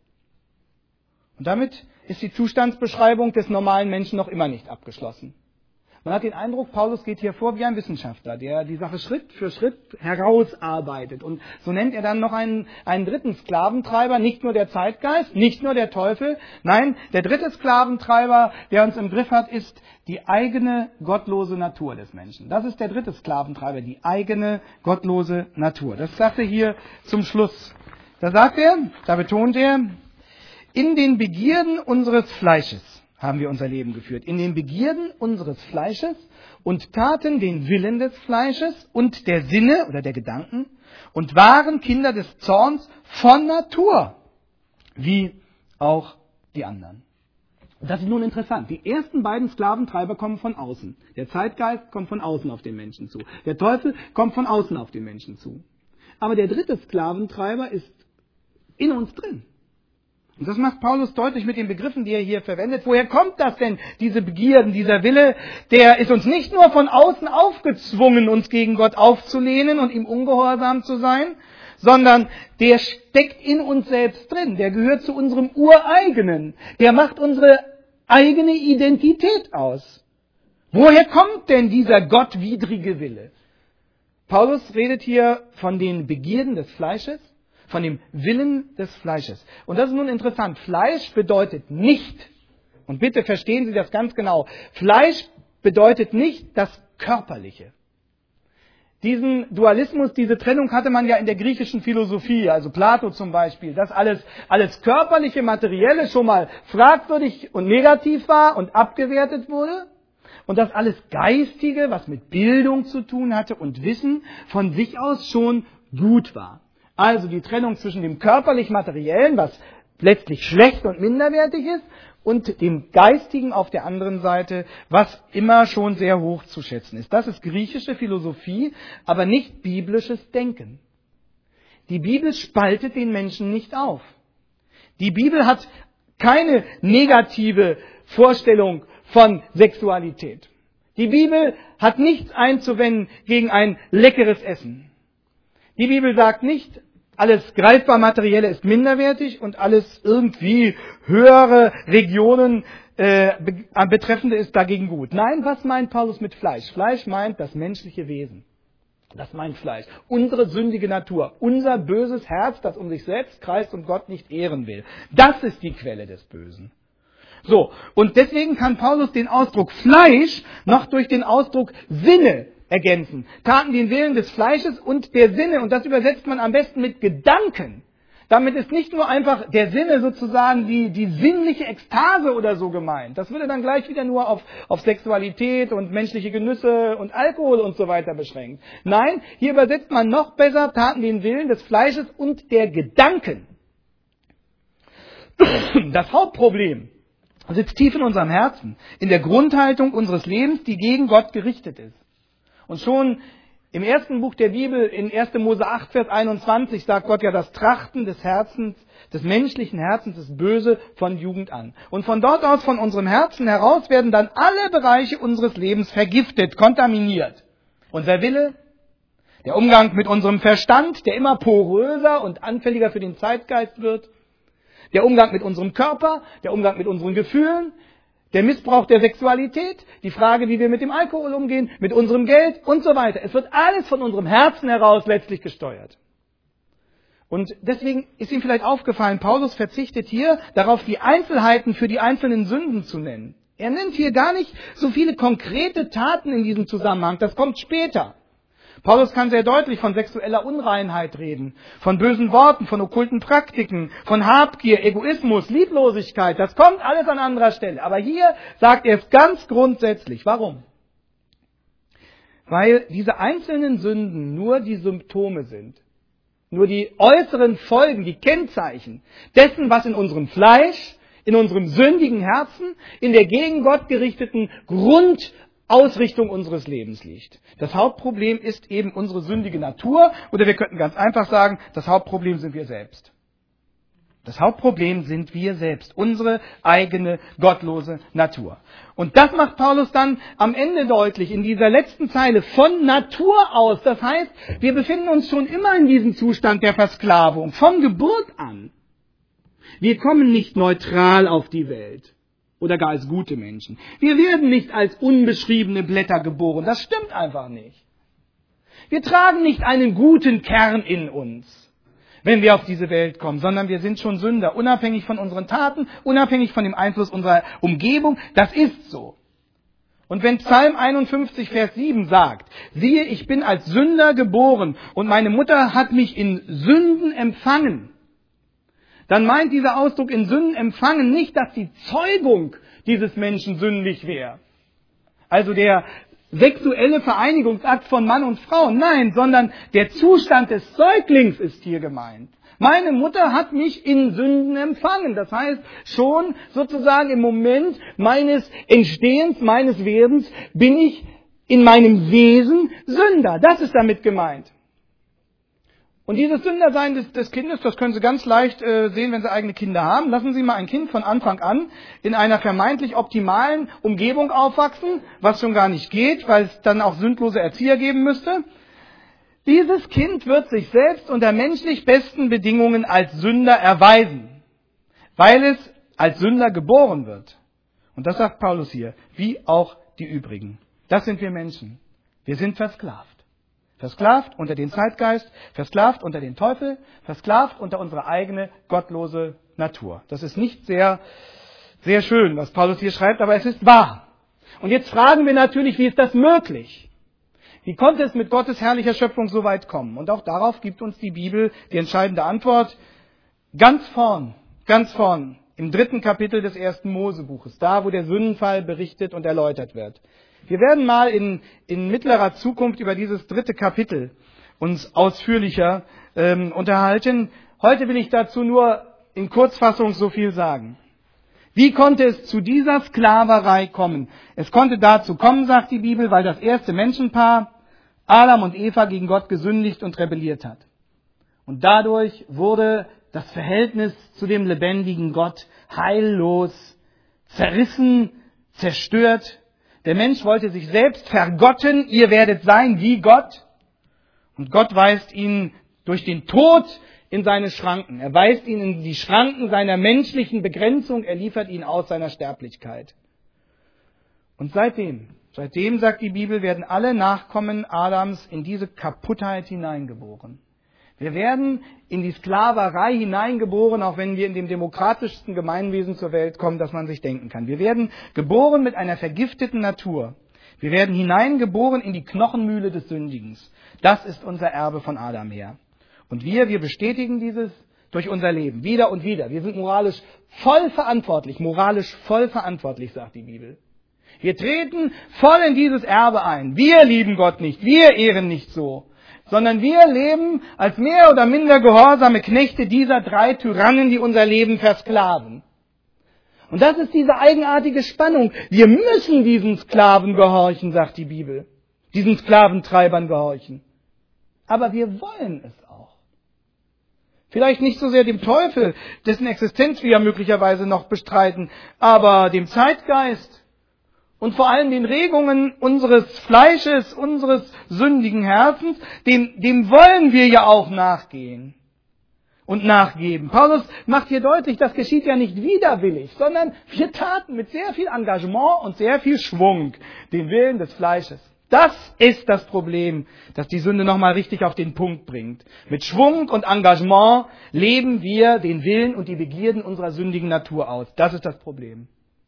Und damit ist die Zustandsbeschreibung des normalen Menschen noch immer nicht abgeschlossen. Man hat den Eindruck, Paulus geht hier vor wie ein Wissenschaftler, der die Sache Schritt für Schritt herausarbeitet. Und so nennt er dann noch einen dritten Sklaventreiber, nicht nur der Zeitgeist, nicht nur der Teufel. Nein, der dritte Sklaventreiber, der uns im Griff hat, ist die eigene gottlose Natur des Menschen. Das ist der dritte Sklaventreiber, die eigene gottlose Natur. Das sagt er hier zum Schluss. Da betont er, in den Begierden unseres Fleisches haben wir unser Leben geführt. In den Begierden unseres Fleisches und taten den Willen des Fleisches und der Sinne oder der Gedanken und waren Kinder des Zorns von Natur, wie auch die anderen. Und das ist nun interessant. Die ersten beiden Sklaventreiber kommen von außen. Der Zeitgeist kommt von außen auf den Menschen zu. Der Teufel kommt von außen auf den Menschen zu. Aber der dritte Sklaventreiber ist in uns drin. Und das macht Paulus deutlich mit den Begriffen, die er hier verwendet. Woher kommt das denn, diese Begierden, dieser Wille? Der ist uns nicht nur von außen aufgezwungen, uns gegen Gott aufzulehnen und ihm ungehorsam zu sein, sondern der steckt in uns selbst drin. Der gehört zu unserem Ureigenen. Der macht unsere eigene Identität aus. Woher kommt denn dieser gottwidrige Wille? Paulus redet hier von den Begierden des Fleisches, von dem Willen des Fleisches. Und das ist nun interessant. Fleisch bedeutet nicht, und bitte verstehen Sie das ganz genau, Fleisch bedeutet nicht das Körperliche. Diesen Dualismus, diese Trennung hatte man ja in der griechischen Philosophie, also Plato zum Beispiel, dass alles körperliche, materielle schon mal fragwürdig und negativ war und abgewertet wurde. und dass alles Geistige, was mit Bildung zu tun hatte und Wissen, von sich aus schon gut war. Also die Trennung zwischen dem körperlich-materiellen, was letztlich schlecht und minderwertig ist, und dem Geistigen auf der anderen Seite, was immer schon sehr hoch zu schätzen ist. Das ist griechische Philosophie, aber nicht biblisches Denken. Die Bibel spaltet den Menschen nicht auf. Die Bibel hat keine negative Vorstellung von Sexualität. Die Bibel hat nichts einzuwenden gegen ein leckeres Essen. Die Bibel sagt nicht, alles greifbar Materielle ist minderwertig und alles irgendwie höhere Regionen betreffende ist dagegen gut. Nein, was meint Paulus mit Fleisch? Fleisch meint das menschliche Wesen. Das meint Fleisch. Unsere sündige Natur. Unser böses Herz, das um sich selbst kreist und Gott nicht ehren will. Das ist die Quelle des Bösen. So, und deswegen kann Paulus den Ausdruck Fleisch noch durch den Ausdruck Sinne ergänzen. Taten den Willen des Fleisches und der Sinne. Und das übersetzt man am besten mit Gedanken. Damit ist nicht nur einfach der Sinne sozusagen die sinnliche Ekstase oder so gemeint. Das würde dann gleich wieder nur auf Sexualität und menschliche Genüsse und Alkohol und so weiter beschränkt. Nein, hier übersetzt man noch besser, taten den Willen des Fleisches und der Gedanken. Das Hauptproblem sitzt tief in unserem Herzen, in der Grundhaltung unseres Lebens, die gegen Gott gerichtet ist. Und schon im ersten Buch der Bibel, in 1. Mose 8, Vers 21, sagt Gott ja, das Trachten des Herzens, des menschlichen Herzens ist böse von Jugend an. Und von dort aus, von unserem Herzen heraus, werden dann alle Bereiche unseres Lebens vergiftet, kontaminiert. Unser Wille, der Umgang mit unserem Verstand, der immer poröser und anfälliger für den Zeitgeist wird, der Umgang mit unserem Körper, der Umgang mit unseren Gefühlen, der Missbrauch der Sexualität, die Frage, wie wir mit dem Alkohol umgehen, mit unserem Geld und so weiter. Es wird alles von unserem Herzen heraus letztlich gesteuert. Und deswegen ist ihm vielleicht aufgefallen, Paulus verzichtet hier darauf, die Einzelheiten für die einzelnen Sünden zu nennen. Er nennt hier gar nicht so viele konkrete Taten in diesem Zusammenhang, das kommt später. Paulus kann sehr deutlich von sexueller Unreinheit reden, von bösen Worten, von okkulten Praktiken, von Habgier, Egoismus, Lieblosigkeit. Das kommt alles an anderer Stelle. Aber hier sagt er es ganz grundsätzlich. Warum? Weil diese einzelnen Sünden nur die Symptome sind. Nur die äußeren Folgen, die Kennzeichen dessen, was in unserem Fleisch, in unserem sündigen Herzen, in der gegen Gott gerichteten Grundausrichtung unseres Lebens liegt. Das Hauptproblem ist eben unsere sündige Natur, oder wir könnten ganz einfach sagen, das Hauptproblem sind wir selbst. Das Hauptproblem sind wir selbst, unsere eigene gottlose Natur. Und das macht Paulus dann am Ende deutlich in dieser letzten Zeile, von Natur aus. Das heißt, wir befinden uns schon immer in diesem Zustand der Versklavung, von Geburt an. Wir kommen nicht neutral auf die Welt oder gar als gute Menschen. Wir werden nicht als unbeschriebene Blätter geboren. Das stimmt einfach nicht. Wir tragen nicht einen guten Kern in uns, wenn wir auf diese Welt kommen, sondern wir sind schon Sünder, unabhängig von unseren Taten, unabhängig von dem Einfluss unserer Umgebung. Das ist so. Und wenn Psalm 51, Vers 7 sagt, siehe, ich bin als Sünder geboren und meine Mutter hat mich in Sünden empfangen, dann meint dieser Ausdruck in Sünden empfangen nicht, dass die Zeugung dieses Menschen sündig wäre. Also der sexuelle Vereinigungsakt von Mann und Frau. Nein, sondern der Zustand des Säuglings ist hier gemeint. Meine Mutter hat mich in Sünden empfangen. Das heißt, schon sozusagen im Moment meines Entstehens, meines Werdens, bin ich in meinem Wesen Sünder. Das ist damit gemeint. Und dieses Sündersein des Kindes, das können Sie ganz leicht sehen, wenn Sie eigene Kinder haben. Lassen Sie mal ein Kind von Anfang an in einer vermeintlich optimalen Umgebung aufwachsen, was schon gar nicht geht, weil es dann auch sündlose Erzieher geben müsste. Dieses Kind wird sich selbst unter menschlich besten Bedingungen als Sünder erweisen, weil es als Sünder geboren wird. Und das sagt Paulus hier, wie auch die übrigen. Das sind wir Menschen. Wir sind versklavt. Versklavt unter den Zeitgeist, versklavt unter den Teufel, versklavt unter unsere eigene gottlose Natur. Das ist nicht sehr, sehr schön, was Paulus hier schreibt, aber es ist wahr. Und jetzt fragen wir natürlich, wie ist das möglich? Wie konnte es mit Gottes herrlicher Schöpfung so weit kommen? Und auch darauf gibt uns die Bibel die entscheidende Antwort. Ganz vorn, im 3. Kapitel des 1. Mosebuches, da wo der Sündenfall berichtet und erläutert wird. Wir werden mal in mittlerer Zukunft über dieses 3. Kapitel uns ausführlicher unterhalten. Heute will ich dazu nur in Kurzfassung so viel sagen. Wie konnte es zu dieser Sklaverei kommen? Es konnte dazu kommen, sagt die Bibel, weil das erste Menschenpaar, Adam und Eva, gegen Gott gesündigt und rebelliert hat. Und dadurch wurde das Verhältnis zu dem lebendigen Gott heillos zerrissen, zerstört. Der Mensch wollte sich selbst vergotten, ihr werdet sein wie Gott. Und Gott weist ihn durch den Tod in seine Schranken. Er weist ihn in die Schranken seiner menschlichen Begrenzung, er liefert ihn aus seiner Sterblichkeit. Und seitdem, sagt die Bibel, werden alle Nachkommen Adams in diese Kaputtheit hineingeboren. Wir werden in die Sklaverei hineingeboren, auch wenn wir in dem demokratischsten Gemeinwesen zur Welt kommen, das man sich denken kann. Wir werden geboren mit einer vergifteten Natur. Wir werden hineingeboren in die Knochenmühle des Sündigens. Das ist unser Erbe von Adam her. Und wir bestätigen dieses durch unser Leben, wieder und wieder. Wir sind moralisch voll verantwortlich, sagt die Bibel. Wir treten voll in dieses Erbe ein. Wir lieben Gott nicht, wir ehren nicht so, sondern wir leben als mehr oder minder gehorsame Knechte dieser 3 Tyrannen, die unser Leben versklaven. Und das ist diese eigenartige Spannung. Wir müssen diesen Sklaven gehorchen, sagt die Bibel. Diesen Sklaventreibern gehorchen. Aber wir wollen es auch. Vielleicht nicht so sehr dem Teufel, dessen Existenz wir ja möglicherweise noch bestreiten, aber dem Zeitgeist und vor allem den Regungen unseres Fleisches, unseres sündigen Herzens, dem wollen wir ja auch nachgehen und nachgeben. Paulus macht hier deutlich, das geschieht ja nicht widerwillig, sondern wir taten mit sehr viel Engagement und sehr viel Schwung den Willen des Fleisches. Das ist das Problem, das die Sünde nochmal richtig auf den Punkt bringt. Mit Schwung und Engagement leben wir den Willen und die Begierden unserer sündigen Natur aus. Das ist das Problem.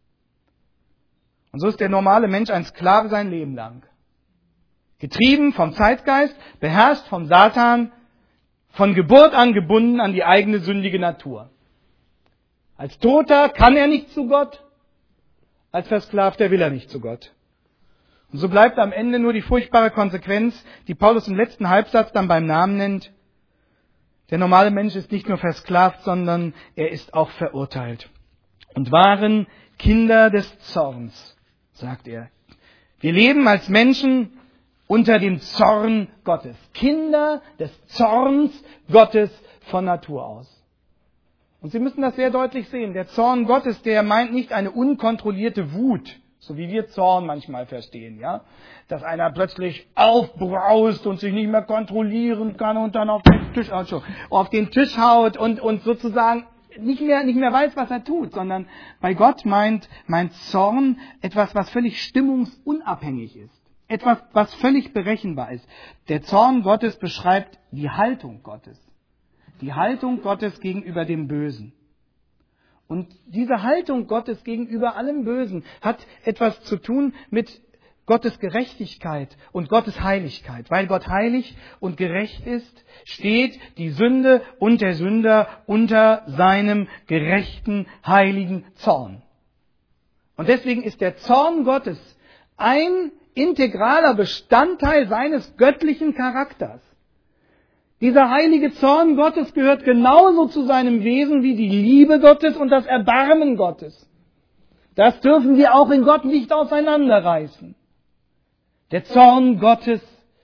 Und so ist der normale Mensch ein Sklave sein Leben lang. Getrieben vom Zeitgeist, beherrscht vom Satan, von Geburt an gebunden an die eigene sündige Natur. Als Toter kann er nicht zu Gott, als Versklavter will er nicht zu Gott. Und so bleibt am Ende nur die furchtbare Konsequenz, die Paulus im letzten Halbsatz dann beim Namen nennt. Der normale Mensch ist nicht nur versklavt, sondern er ist auch verurteilt. Und waren Kinder des Zorns, sagt er. Wir leben als Menschen unter dem Zorn Gottes. Kinder des Zorns Gottes von Natur aus. Und Sie müssen das sehr deutlich sehen. Der Zorn Gottes, der meint nicht eine unkontrollierte Wut, so wie wir Zorn manchmal verstehen, ja, dass einer plötzlich aufbraust und sich nicht mehr kontrollieren kann und dann auf den Tisch haut und sozusagen nicht mehr weiß, was er tut, sondern bei Gott meint Zorn etwas, was völlig stimmungsunabhängig ist. Etwas, was völlig berechenbar ist. Der Zorn Gottes beschreibt die Haltung Gottes. Die Haltung Gottes gegenüber dem Bösen. Und diese Haltung Gottes gegenüber allem Bösen hat etwas zu tun mit Gottes Gerechtigkeit und Gottes Heiligkeit. Weil Gott heilig und gerecht ist, steht die Sünde und der Sünder unter seinem gerechten, heiligen Zorn. Und deswegen ist der Zorn Gottes ein integraler Bestandteil seines göttlichen Charakters. Dieser heilige Zorn Gottes gehört genauso zu seinem Wesen wie die Liebe Gottes und das Erbarmen Gottes. Das dürfen wir auch in Gott nicht auseinanderreißen. Der Zorn Gottes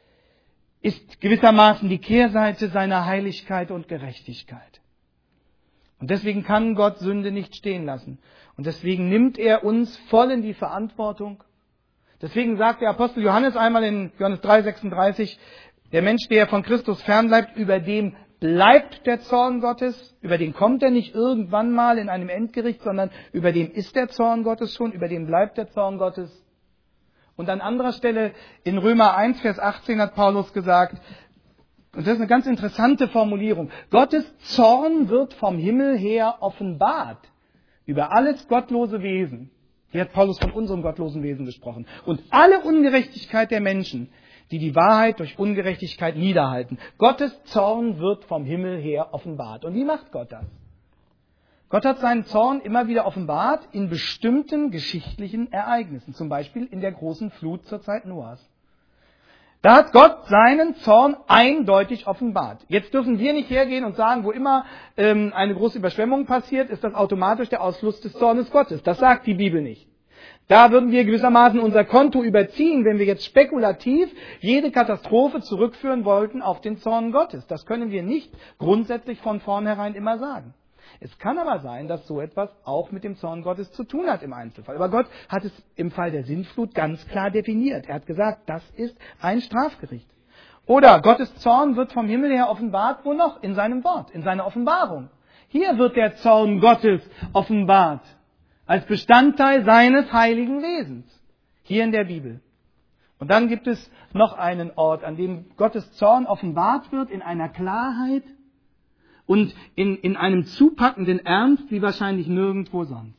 ist gewissermaßen die Kehrseite seiner Heiligkeit und Gerechtigkeit. Und deswegen kann Gott Sünde nicht stehen lassen. Und deswegen nimmt er uns voll in die Verantwortung. Deswegen sagt der Apostel Johannes einmal in Johannes 3,36, der Mensch, der von Christus fernbleibt, über dem bleibt der Zorn Gottes, über den kommt er nicht irgendwann mal in einem Endgericht, sondern über dem ist der Zorn Gottes schon, über dem bleibt der Zorn Gottes. Und an anderer Stelle in Römer 1, Vers 18 hat Paulus gesagt, und das ist eine ganz interessante Formulierung, Gottes Zorn wird vom Himmel her offenbart über alles gottlose Wesen. Hier hat Paulus von unserem gottlosen Wesen gesprochen. Und alle Ungerechtigkeit der Menschen, die die Wahrheit durch Ungerechtigkeit niederhalten. Gottes Zorn wird vom Himmel her offenbart. Und wie macht Gott das? Gott hat seinen Zorn immer wieder offenbart in bestimmten geschichtlichen Ereignissen, zum Beispiel in der großen Flut zur Zeit Noahs. Da hat Gott seinen Zorn eindeutig offenbart. Jetzt dürfen wir nicht hergehen und sagen, wo immer eine große Überschwemmung passiert, ist das automatisch der Ausfluss des Zornes Gottes. Das sagt die Bibel nicht. Da würden wir gewissermaßen unser Konto überziehen, wenn wir jetzt spekulativ jede Katastrophe zurückführen wollten auf den Zorn Gottes. Das können wir nicht grundsätzlich von vornherein immer sagen. Es kann aber sein, dass so etwas auch mit dem Zorn Gottes zu tun hat im Einzelfall. Aber Gott hat es im Fall der Sintflut ganz klar definiert. Er hat gesagt, das ist ein Strafgericht. Oder Gottes Zorn wird vom Himmel her offenbart, wo noch? In seinem Wort, in seiner Offenbarung. Hier wird der Zorn Gottes offenbart als Bestandteil seines heiligen Wesens. Hier in der Bibel. Und dann gibt es noch einen Ort, an dem Gottes Zorn offenbart wird in einer Klarheit und in einem zupackenden Ernst wie wahrscheinlich nirgendwo sonst.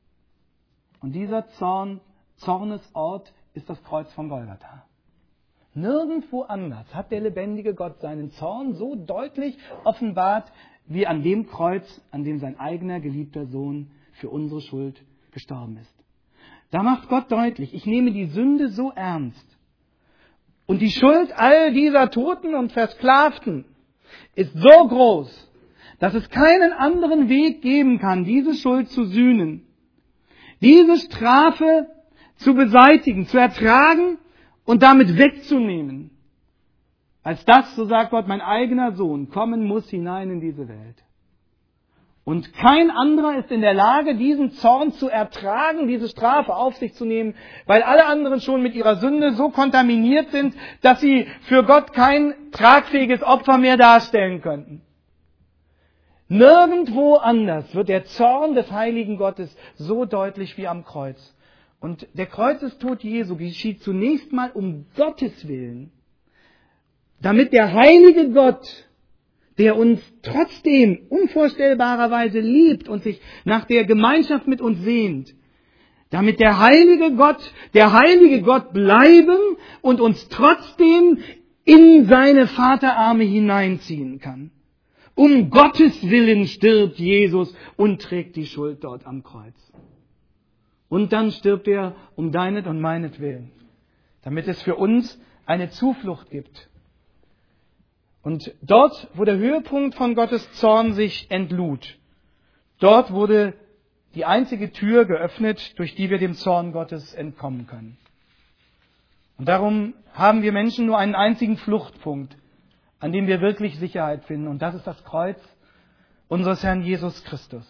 Und dieser Zornesort ist das Kreuz von Golgatha. Nirgendwo anders hat der lebendige Gott seinen Zorn so deutlich offenbart wie an dem Kreuz, an dem sein eigener geliebter Sohn für unsere Schuld gestorben ist. Da macht Gott deutlich, ich nehme die Sünde so ernst. Und die Schuld all dieser Toten und Versklavten ist so groß, dass es keinen anderen Weg geben kann, diese Schuld zu sühnen, diese Strafe zu beseitigen, zu ertragen und damit wegzunehmen, als das, so sagt Gott, mein eigener Sohn kommen muss hinein in diese Welt. Und kein anderer ist in der Lage, diesen Zorn zu ertragen, diese Strafe auf sich zu nehmen, weil alle anderen schon mit ihrer Sünde so kontaminiert sind, dass sie für Gott kein tragfähiges Opfer mehr darstellen könnten. Nirgendwo anders wird der Zorn des heiligen Gottes so deutlich wie am Kreuz. Und der Kreuzestod Jesu geschieht zunächst mal um Gottes Willen, damit der heilige Gott, der uns trotzdem unvorstellbarerweise liebt und sich nach der Gemeinschaft mit uns sehnt, damit der heilige Gott bleiben und uns trotzdem in seine Vaterarme hineinziehen kann. Um Gottes Willen stirbt Jesus und trägt die Schuld dort am Kreuz. Und dann stirbt er um deinet und meinetwillen, damit es für uns eine Zuflucht gibt. Und dort, wo der Höhepunkt von Gottes Zorn sich entlud, dort wurde die einzige Tür geöffnet, durch die wir dem Zorn Gottes entkommen können. Und darum haben wir Menschen nur einen einzigen Fluchtpunkt, an dem wir wirklich Sicherheit finden. Und das ist das Kreuz unseres Herrn Jesus Christus.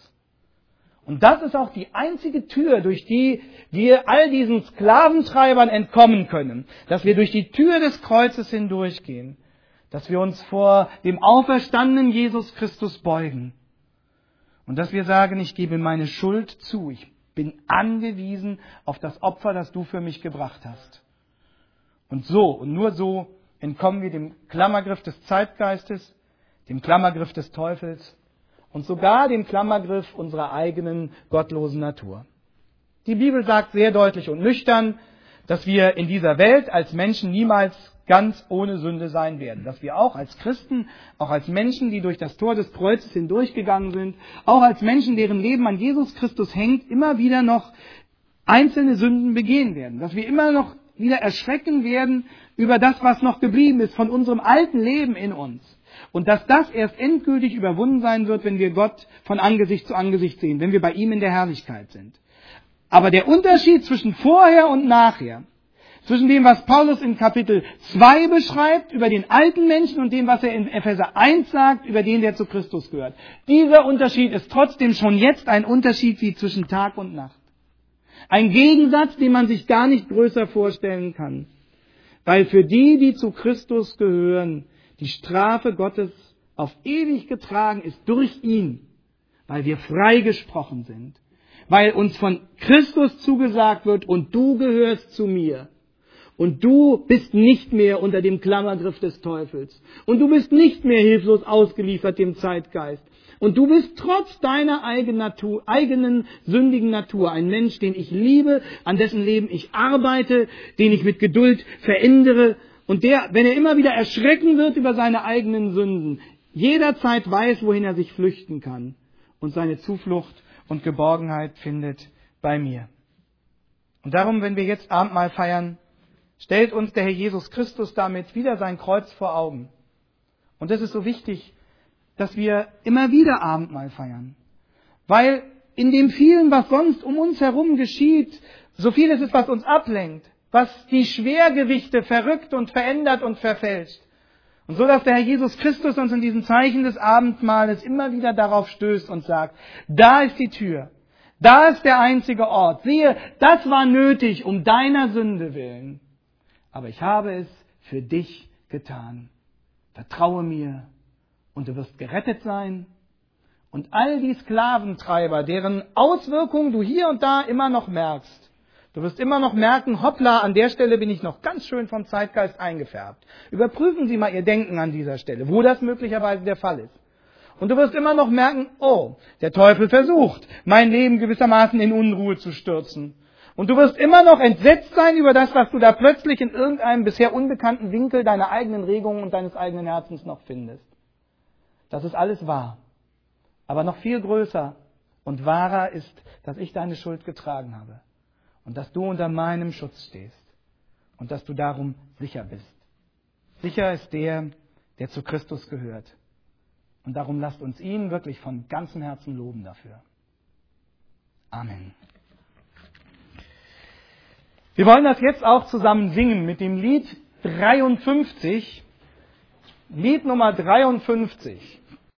Und das ist auch die einzige Tür, durch die wir all diesen Sklaventreibern entkommen können. Dass wir durch die Tür des Kreuzes hindurchgehen. Dass wir uns vor dem auferstandenen Jesus Christus beugen. Und dass wir sagen, ich gebe meine Schuld zu. Ich bin angewiesen auf das Opfer, das du für mich gebracht hast. Und so und nur so entkommen wir dem Klammergriff des Zeitgeistes, dem Klammergriff des Teufels und sogar dem Klammergriff unserer eigenen gottlosen Natur. Die Bibel sagt sehr deutlich und nüchtern, dass wir in dieser Welt als Menschen niemals ganz ohne Sünde sein werden. Dass wir auch als Christen, auch als Menschen, die durch das Tor des Kreuzes hindurchgegangen sind, auch als Menschen, deren Leben an Jesus Christus hängt, immer wieder noch einzelne Sünden begehen werden. Dass wir immer noch wieder erschrecken werden über das, was noch geblieben ist von unserem alten Leben in uns. Und dass das erst endgültig überwunden sein wird, wenn wir Gott von Angesicht zu Angesicht sehen, wenn wir bei ihm in der Herrlichkeit sind. Aber der Unterschied zwischen vorher und nachher, zwischen dem, was Paulus in Kapitel 2 beschreibt, über den alten Menschen und dem, was er in Epheser 1 sagt, über den, der zu Christus gehört. Dieser Unterschied ist trotzdem schon jetzt ein Unterschied wie zwischen Tag und Nacht. Ein Gegensatz, den man sich gar nicht größer vorstellen kann. Weil für die, die zu Christus gehören, die Strafe Gottes auf ewig getragen ist durch ihn, weil wir freigesprochen sind. Weil uns von Christus zugesagt wird, und du gehörst zu mir. Und du bist nicht mehr unter dem Klammergriff des Teufels. Und du bist nicht mehr hilflos ausgeliefert dem Zeitgeist. Und du bist trotz deiner eigenen sündigen Natur ein Mensch, den ich liebe, an dessen Leben ich arbeite, den ich mit Geduld verändere. Und der, wenn er immer wieder erschrecken wird über seine eigenen Sünden, jederzeit weiß, wohin er sich flüchten kann. und seine Zuflucht und Geborgenheit findet bei mir. Und darum, wenn wir jetzt Abendmahl feiern, stellt uns der Herr Jesus Christus damit wieder sein Kreuz vor Augen. Und das ist so wichtig, dass wir immer wieder Abendmahl feiern. Weil in dem vielen, was sonst um uns herum geschieht, so viel ist es, was uns ablenkt, was die Schwergewichte verrückt und verändert und verfälscht. Und so, dass der Herr Jesus Christus uns in diesen Zeichen des Abendmahles immer wieder darauf stößt und sagt, da ist die Tür, da ist der einzige Ort. Siehe, das war nötig um deiner Sünde willen. Aber ich habe es für dich getan. Vertraue mir und du wirst gerettet sein. Und all die Sklaventreiber, deren Auswirkungen du hier und da immer noch merkst, du wirst immer noch merken, hoppla, an der Stelle bin ich noch ganz schön vom Zeitgeist eingefärbt. Überprüfen Sie mal Ihr Denken an dieser Stelle, wo das möglicherweise der Fall ist. Und du wirst immer noch merken, oh, der Teufel versucht, mein Leben gewissermaßen in Unruhe zu stürzen. Und du wirst immer noch entsetzt sein über das, was du da plötzlich in irgendeinem bisher unbekannten Winkel deiner eigenen Regungen und deines eigenen Herzens noch findest. Das ist alles wahr. Aber noch viel größer und wahrer ist, dass ich deine Schuld getragen habe. Und dass du unter meinem Schutz stehst. Und dass du darum sicher bist. Sicher ist der zu Christus gehört. Und darum lasst uns ihn wirklich von ganzem Herzen loben dafür. Amen. Wir wollen das jetzt auch zusammen singen mit dem Lied 53. Lied Nummer 53.